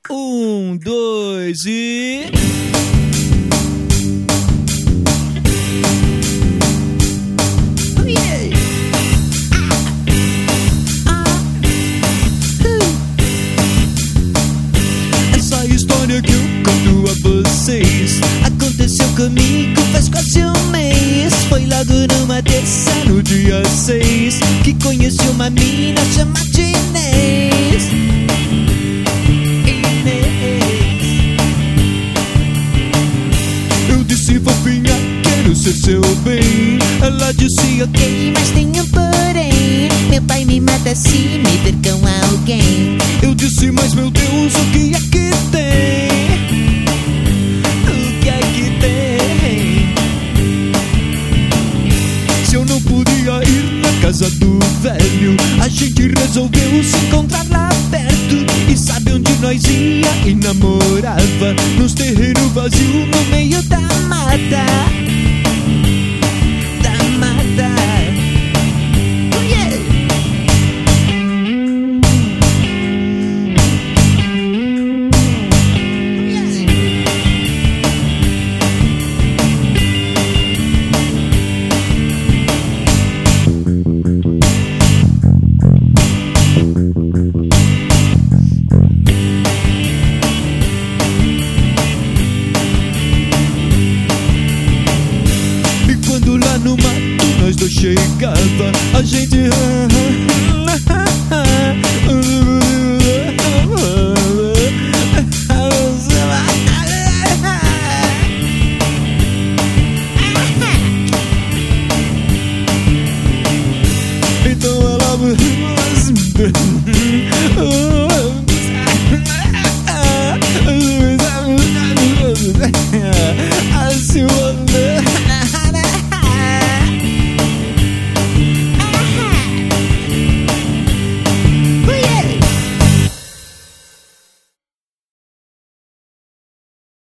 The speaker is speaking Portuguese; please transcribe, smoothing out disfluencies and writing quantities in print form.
1, 2 e... Essa história que eu conto a vocês aconteceu comigo faz quase um mês. Foi logo numa terça, no dia 6, que conheci uma mina chamada Inês. Eu disse, fofinha, quero ser seu bem. Ela disse, ok, mas tem um porém. Meu pai me mata se me ver com alguém. Eu disse, mas meu Deus, o que é que tem? O que é que tem? Se eu não podia ir na casa do velho, a gente resolveu se encontrar lá perto. E sabe onde nós ia e namorava? Nos terrenos vazios no meio da mata. Da mata. Oh yeah! Lá no mato nós dois chegava, a gente então ela